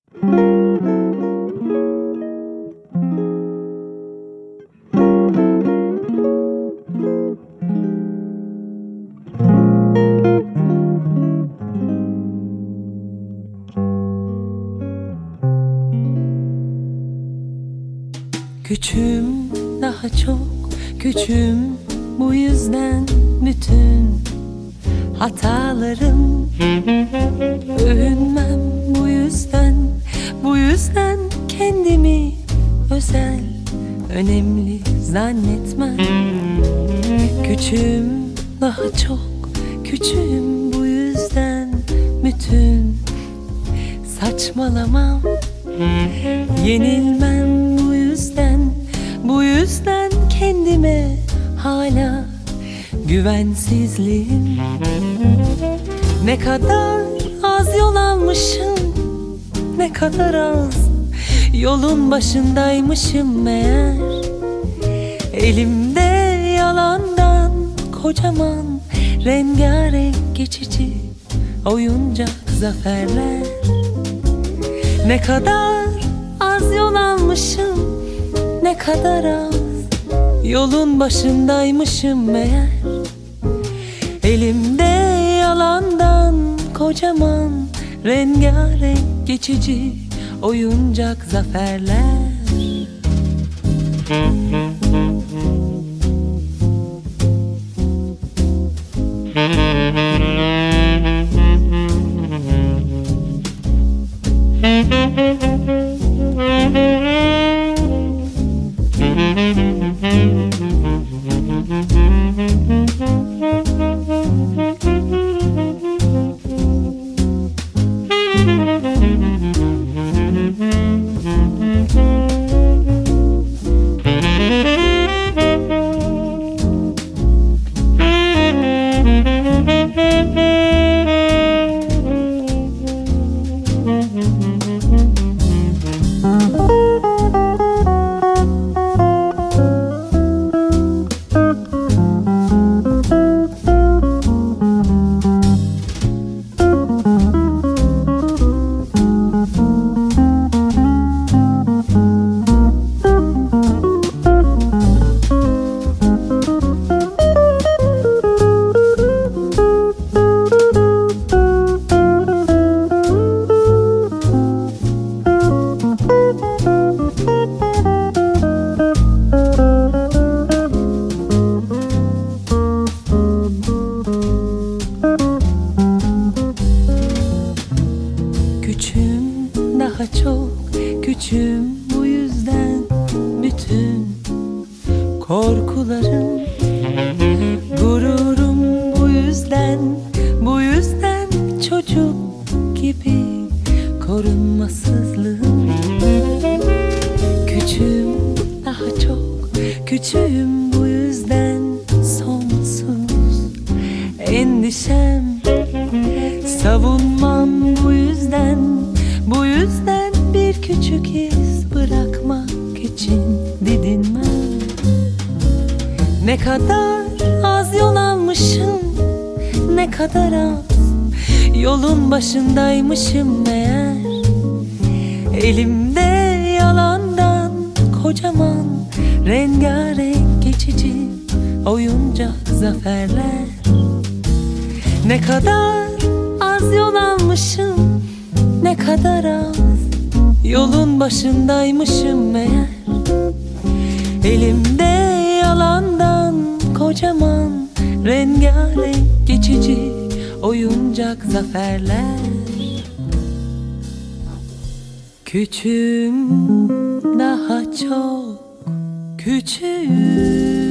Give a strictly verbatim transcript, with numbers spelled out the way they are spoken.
Küçüğüm, daha çok küçüğüm, bu yüzden bütün hatalarım. Övünmem bu yüzden, bu yüzden kendimi özel, önemli zannetmem. Küçüğüm, daha çok küçüğüm, bu yüzden bütün saçmalamam. Yenilmem bu yüzden, bu yüzden kendime hala güvensizliğim. Ne kadar az yol almışım, ne kadar az yolun başındaymışım meğer. Elimde yalandan kocaman rengarenk geçici oyuncak zaferler. Ne kadar az yol almışım, ne kadar az yolun başındaymışım meğer. Elimde yalandan kocaman rengarenk geçici oyuncak zaferler. Küçüğüm, daha çok küçüğüm, bu yüzden bütün korkularım, gururum bu yüzden, bu yüzden çocuk gibi korunmasızlığım. Küçüğüm, daha çok küçüğüm, bu yüzden sonsuz endişem. Savunmam bu yüzden, bu yüzden bir küçük iz bırakmak için didinmem. Ne kadar az yol almışım, ne kadar az yolun başındaymışım meğer. Elimde yalandan kocaman rengarenk geçici oyuncak zaferler. Ne kadar az yol almışım, ne kadar az yolun başındaymışım meğer. Elimde yalandan kocaman rengarenk geçici oyuncak zaferler. Küçüğüm, daha çok küçüğüm.